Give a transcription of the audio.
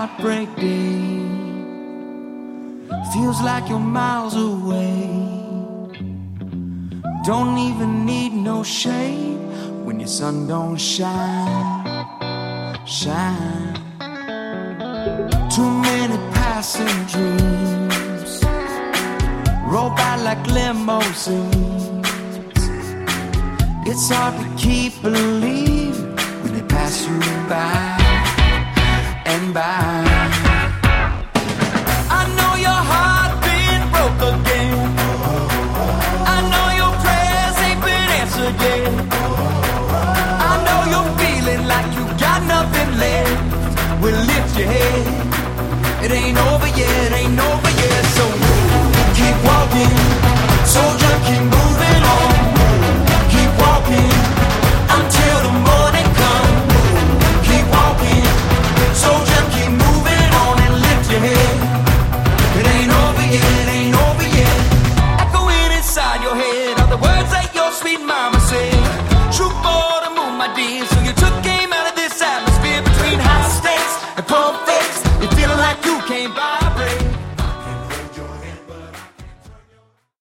heartbreak day. Feels like you're miles away. Don't even need no shade when your sun don't shine, shine. Too many passing dreams roll by like limousines. It's hard to keep believing when they pass you by and by.